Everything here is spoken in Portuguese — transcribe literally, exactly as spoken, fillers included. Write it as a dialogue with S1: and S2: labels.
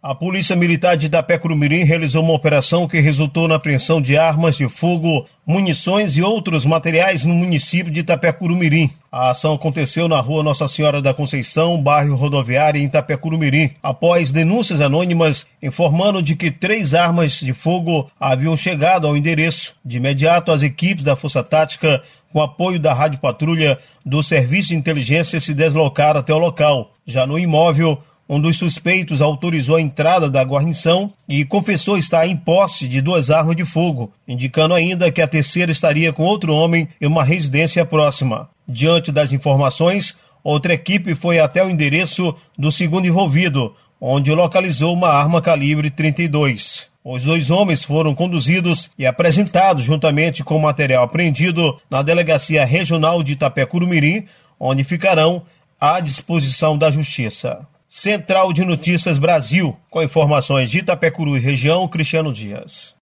S1: A Polícia Militar de Itapecuru-Mirim realizou uma operação que resultou na apreensão de armas de fogo, munições e outros materiais no município de Itapecuru-Mirim. A ação aconteceu na rua Nossa Senhora da Conceição, bairro Rodoviária, em Itapecuru-Mirim, após denúncias anônimas informando de que três armas de fogo haviam chegado ao endereço. De imediato, as equipes da Força Tática, com apoio da Rádio Patrulha do Serviço de Inteligência, se deslocaram até o local. Já no imóvel, um dos suspeitos autorizou a entrada da guarnição e confessou estar em posse de duas armas de fogo, indicando ainda que a terceira estaria com outro homem em uma residência próxima. Diante das informações, outra equipe foi até o endereço do segundo envolvido, onde localizou uma arma calibre trinta e dois. Os dois homens foram conduzidos e apresentados juntamente com o material apreendido na Delegacia Regional de Itapecuru-Mirim, onde ficarão à disposição da Justiça. Central de Notícias Brasil, com informações de Itapecuru e região, Cristiano Dias.